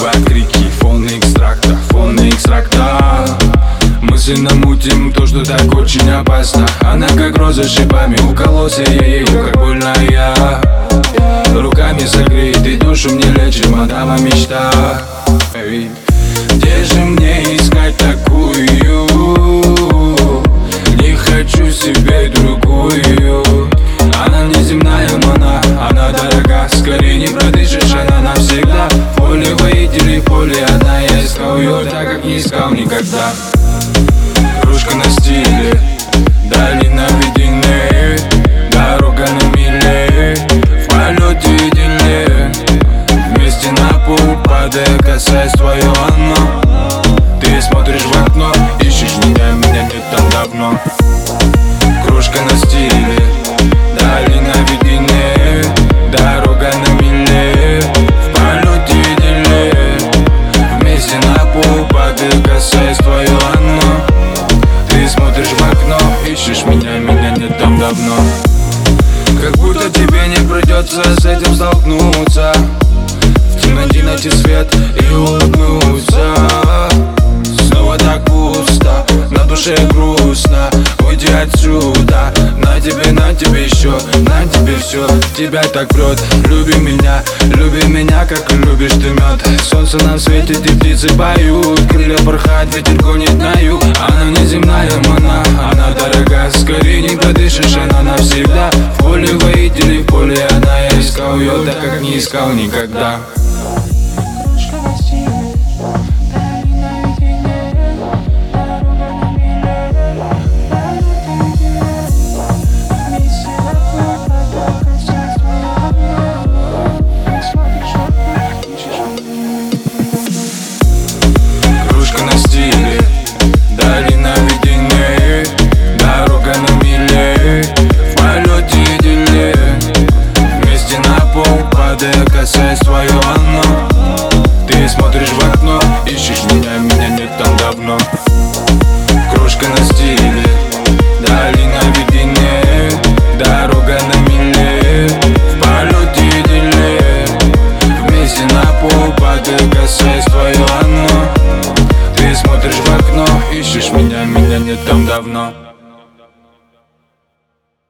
вызывает крики. Фонный экстракта. Мысленно мутим то, что так очень опасно. Она как роза с шипами, укололся я ею, как больно я. Руками согреет и душу мне лечит мадама мечта. Где же мне искать такую? Не хочу себе другую. Она неземная мана, она дорога. Скорее не продышишь, она навсегда. В поле воителей, в поле одна. Я искал ее так, как не искал никогда. Кружка на стиле, долина видения, дорога на миле, в полете видели. Вместе на пол падая, касаясь твое оно. Ты смотришь в окно, ищешь меня, меня нет там давно. Кружка на стиле, долина видения, дорога на миле, в полете видели. Вместе на пол падая, касаясь твое оно. Ты смотришь в окно, ищешь меня, меня нет там давно. Как будто тебе не придется с этим столкнуться. В темноте найти свет и улыбнуться. Снова так пусто, на душе грустно. Уйди отсюда, на тебе еще, на тебе все. Тебя так прет, люби меня, как любишь ты мед. Солнце нам светит и птицы поют. Крылья порхают, ветер гонит на юг. Она неземная мана, она дорога. Скорее не продышишь, она навсегда. В поле воителей, в поле одна. Я искал ее так, как не искал никогда. Долина видения, дорога на миле, в полете видели. Вместе на пол падая, касаясь твое оно. Ты смотришь в окно, ищешь меня, меня нет там давно. Кружка на стиле, долина видения, дорога на миле, в полете видели. Вместе на пол падая, касаясь твое оно. Ты смотришь в окно, ищешь меня, меня нет там давно.